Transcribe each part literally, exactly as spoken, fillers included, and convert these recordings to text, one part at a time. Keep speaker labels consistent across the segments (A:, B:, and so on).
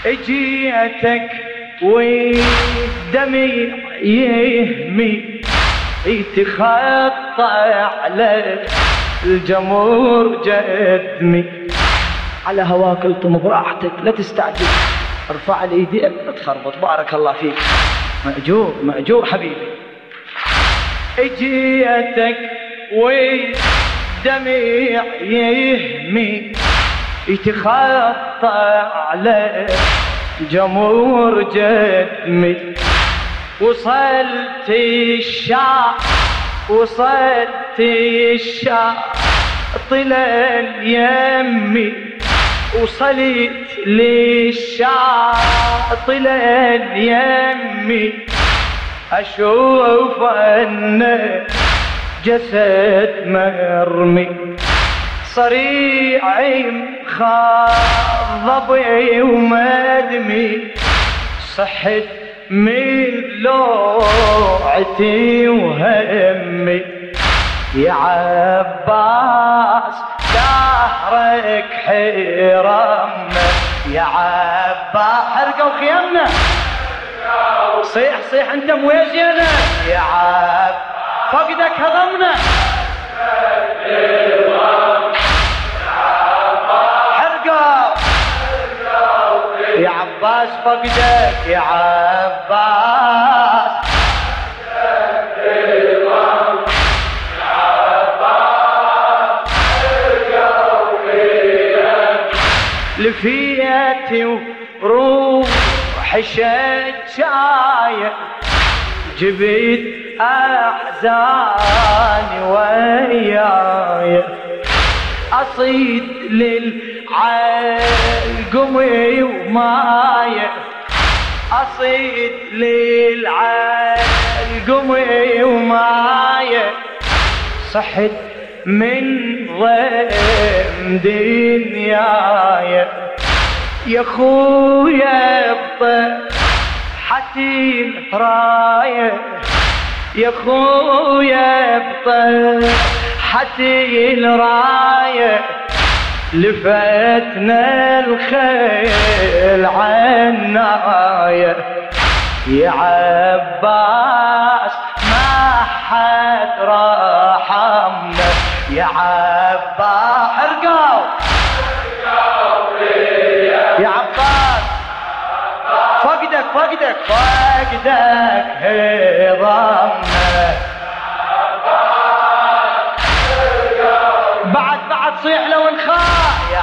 A: اجيتك والدمي يهمي يتخطى على الجمهور جدمي. على هواك الطم براحتك لا تستعجل، ارفع لي ايديك لا تخربط. بارك الله فيك، مأجور مأجور حبيبي. اجيتك والدمع يهمي يتخطى على جمهور جدمي. وصلت الشعب وصلت الشعب طلع يمي، وصلت للشعب طلع يمي. اشوف ان جسد مرمي صريع خضبي ومدمي، صحت من لوعتي وهمي. يا عباس دهرك حرمنا، يا عباس حرقوا خيامنا. صيح صيح انت مويزينا يا عب، فقدك هضمنا. حرقوا يا عباس فقدك يا عباس. لفيتي وروحي شجاية، جبت أحزاني وياي. أصيد للعلقمي وماي، أصيد للعلقمي وماي. صحت من ضيم دنياي يا خويا بطحتي الراية، يا خويا بطحتي الراية. لفتنا الخيل عناية يا عباس ما حد رحمنا، يا عباس حرقوا يا عباس. فقدك فقدك فقدك هضمنا. بعد بعد صيح لو انخاء يا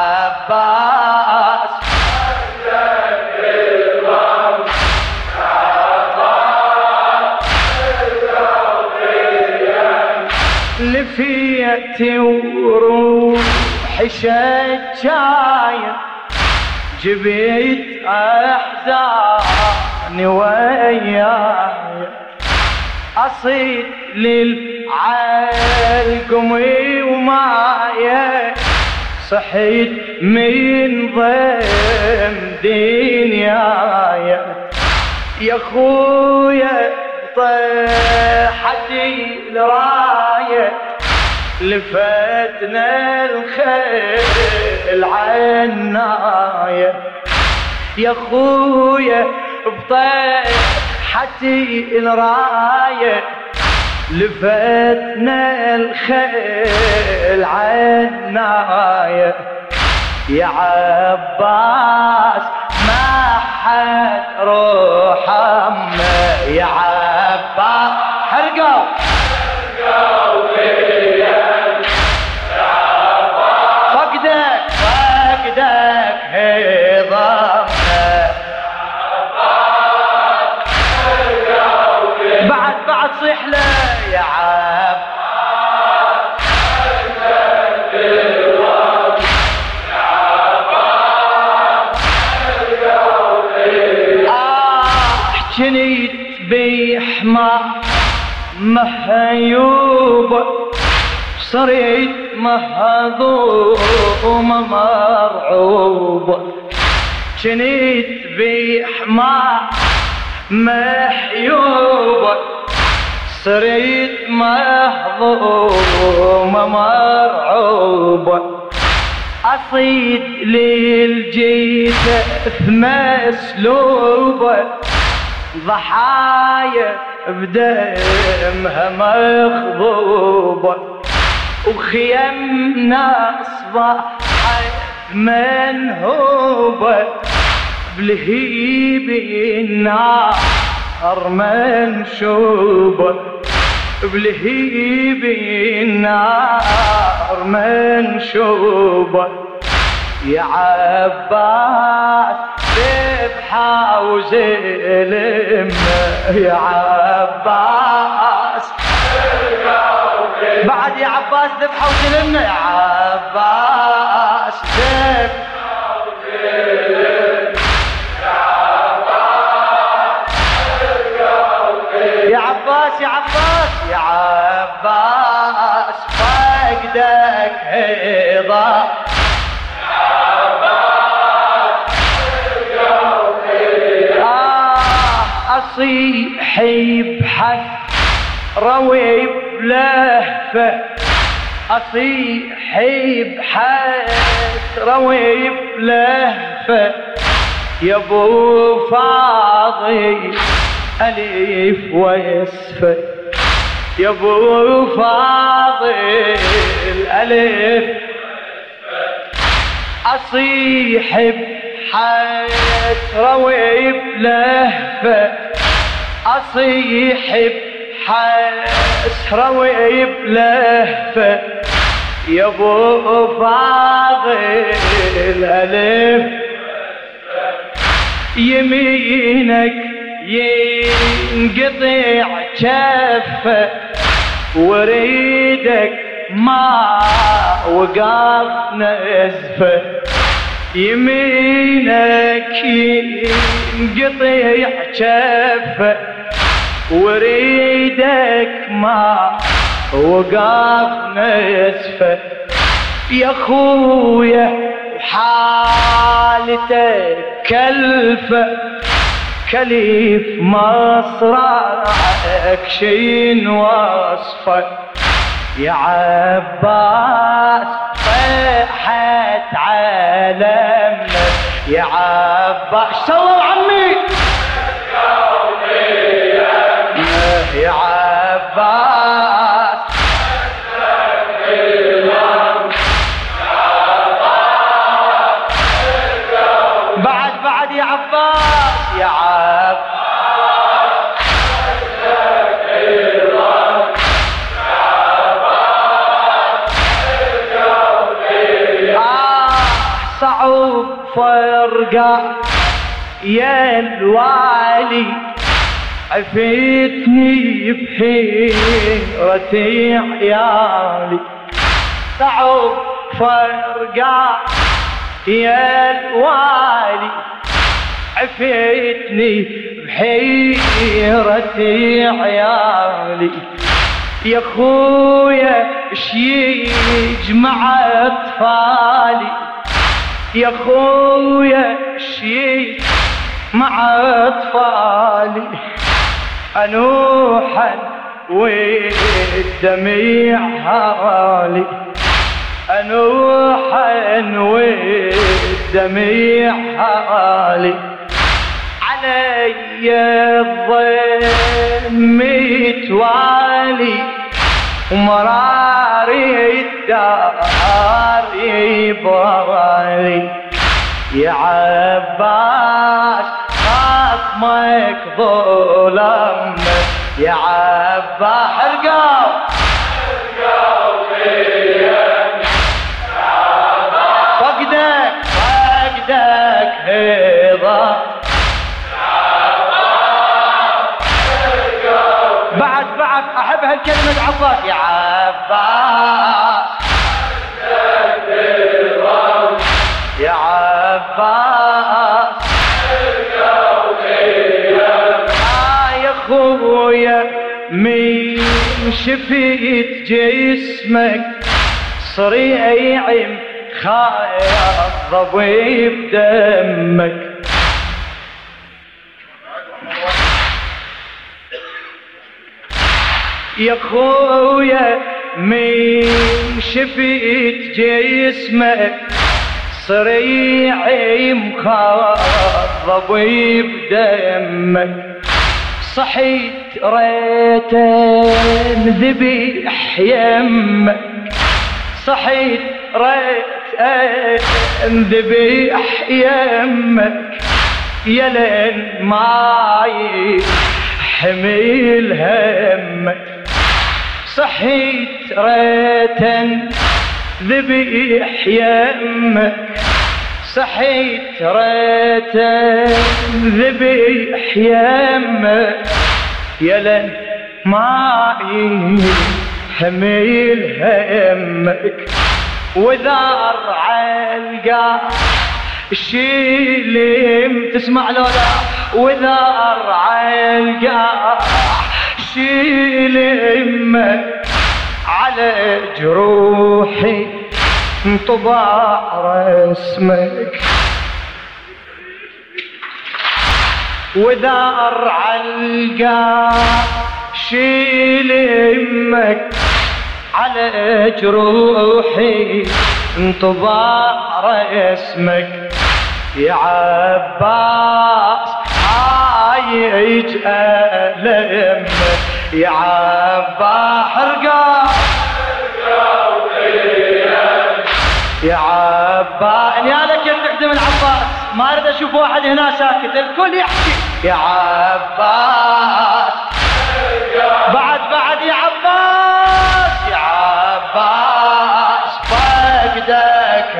A: عباس. لفيتي وروحي شجاية، جبت أحزاني وياي. أصيد للعلقمي وماي، صحيت من ضيم دنياي. يا خويا طيحتي الراية، لفتنا الخيل عناية. يا خويا بطيحتي الراية، لفتنا الخيل عناية. يا عباس ما حد رحمنا، يا عباس حرقوا فقدك فقدك هضمنا. بعد بعد صيح له يا عب. جنيت بحمى مهيوب، صريت مهضوم مرعوب. جنيت بحمى محيوب، صريت مهضوم مرعوب. أصيد للجيل سيف مسلوبة ضحايا بدمها مخضوبة وخيمنا أصبحت منهوبة بلهيب النار منشوبة بلهيب النار منشوبة يا عباس ذبحة وزلمنا يا عباس بعد يا عباس ذبحة وزلمنا يا عباس ذبحة وزلمنا يا عباس يا عباس يا عباس فقدك هضا أصيح بحث روي بلهفة أصيح بحث روي بلهفة يا ابو فاضي ألف ويصفى يا ابو فاضي الألف أصيح بحث روي بلهفة أصيح بحث روي بلهفة يا ابو فاضي الألف يمينك ينقطع كفه وريدك ما وقف نزفه يمينك ينقطع كفه وريدك ما وقف نزفه يا خويا حالتك كلفه كليف مصرعك شين وصفك يا عباس صيحت عالمنا يا عباس سووا عمي يا عباس بعد بعد يا عباس يا عباس آه صعب فرقة يا الوالي عفيتني بحيرتي عيالي صعب فرقة يا الوالي عفيتني بحيرتي عيالي يا خويا اش يجمع اطفالي يا خويا اش يجمع اطفالي انوحا والدميع هوالي انوحا والدميع هوالي علي الظلم متوالي ومراري الدار يبالي يا عباس خصمك ظلم يا عباس حرقوا فقدك فقدك هضا بعد بعد احب هالكلمة عباس يا عباس يا عباس آه يا خويا من شفيت جسمك صريع خايف ضبيب دمك يا خويا من شفيت جسمك صريعي مخضب بدمك صحيت ريتن ذبيح يمك صحيت ريتن ذبيح يمك يلين ماي حميل همك صحيت ريتن ذبيح يمك صحيت ريتن ذبيح يمك يلن ماي حميل همك وذار عالقا شيلم تسمع لولا وذار عالقا شيلمك على جروحي انطبع رسمك وذار علقا شيل يمك على جروحي انطبع رسمك يا عباس عايج ألمك يا عباس حرقا يا عباس يا لك تخدم العباس ما اريد اشوف واحد هنا ساكت الكل يحكي يا عباس بعد بعد يا عباس يا عباس فقدك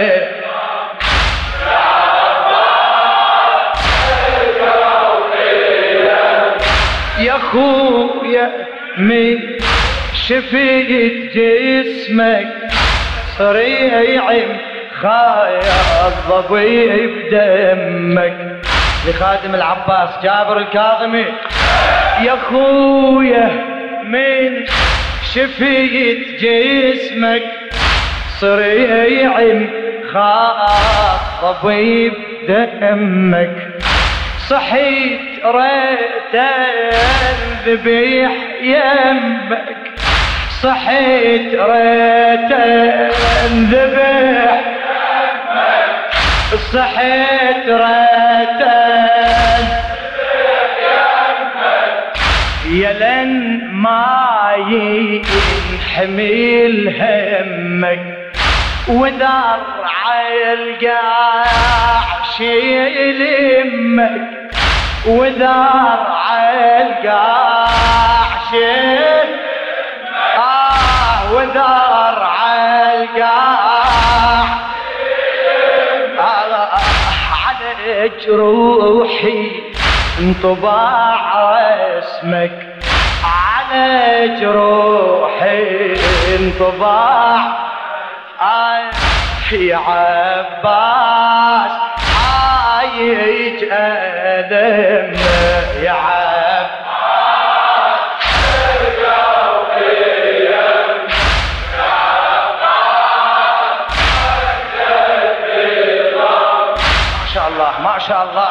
A: يا خويا من شفيت جسمك صريعي خايا الضبيب بدمك لخادم العباس جابر الكاظمي يا خويا من شفيت جسمك صريعي خايا الضبيب بدمك صحيت ريتن ذبيح يمك صحيت ريتن ذبيح يمك صحيت ريتن ذبيح يمك يلن ما ينحمل همك ودار عالقاع شيل يمك ودار عالقاع شيل آه ودار عالقاع آه على جروحي انطباع اسمك على جروحي انطباع آه يا عباس عايج ألم يا عباس ما شاء الله ما شاء الله